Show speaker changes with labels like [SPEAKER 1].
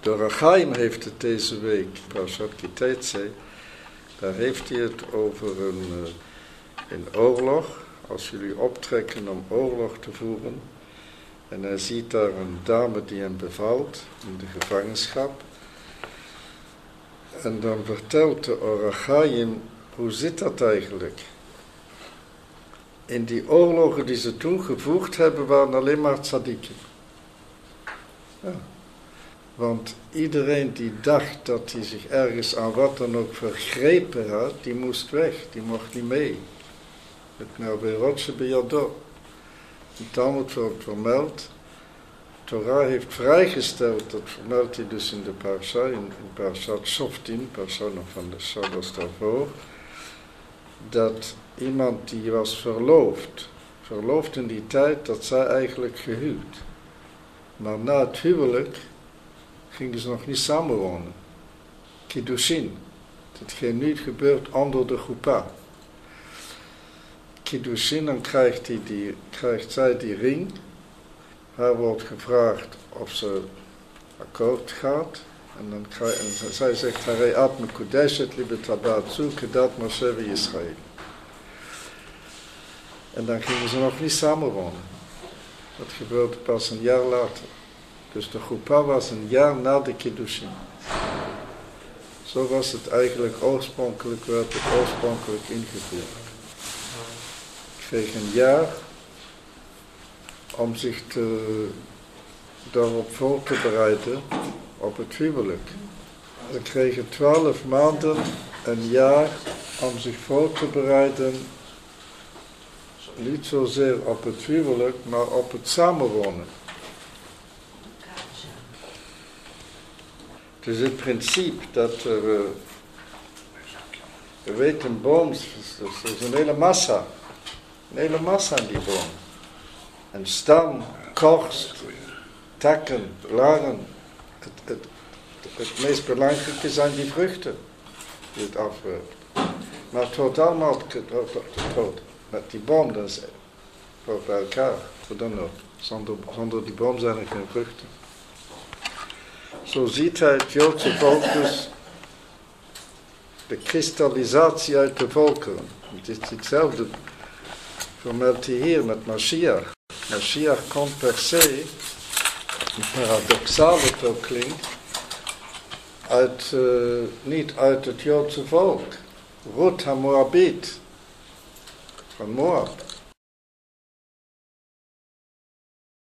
[SPEAKER 1] De Orachaim heeft het deze week, Parashat Kitetse, daar heeft hij het over een oorlog, als jullie optrekken om oorlog te voeren. En hij ziet daar een dame die hem bevalt in de gevangenschap. En dan vertelt de Orachaim, hoe zit dat eigenlijk? In die oorlogen die ze toen gevoerd hebben, waren alleen maar tzadikim. Ja. Want iedereen die dacht dat hij zich ergens aan wat dan ook vergrepen had, die moest weg, die mocht niet mee. Het Melberotje Bejado. De Talmud wordt vermeld. Torah heeft vrijgesteld, dat vermeldt hij dus in de Parasha, in Parashat Shoftim, Parasha nog van de Shabbos daarvoor, dat iemand die was verloofd in die tijd, dat zij eigenlijk gehuwd. Maar na het huwelijk gingen ze nog niet samenwonen. Kiddushin, hetgeen niet gebeurt onder de chuppah. Kiddushin, dan krijgt zij die ring. Haar wordt gevraagd of ze akkoord gaat. En zij zegt, Harei at mekudeshet li betabatzu kedat Moshe Israël. En dan gingen ze nog niet samenwonen. Dat gebeurde pas een jaar later. Dus de chuppah was een jaar na de kiddushin. Zo was het eigenlijk werd het oorspronkelijk ingevoerd. Ik kreeg een jaar om zich daarop voor te bereiden op het huwelijk. Ze kregen 12 maanden, een jaar om zich voor te bereiden, niet zozeer op het huwelijk, maar op het samenwonen. Dus het principe dat we weten, een boom, er is een hele massa aan die boom. Een stam, korst, takken, blaren. Het meest belangrijke zijn die vruchten die het afwerpt. Maar het hoort allemaal met die boom, dat is hoort bij elkaar. Zonder die boom zijn er geen vruchten. Zo ziet hij het Joodse volk dus de kristallisatie uit de volkeren. Het is hetzelfde, vermeldt hij hier met Mashiach. Mashiach komt per se, paradoxaal het ook klinkt, niet uit het Joodse volk. Ruth HaMoabit, van Moab.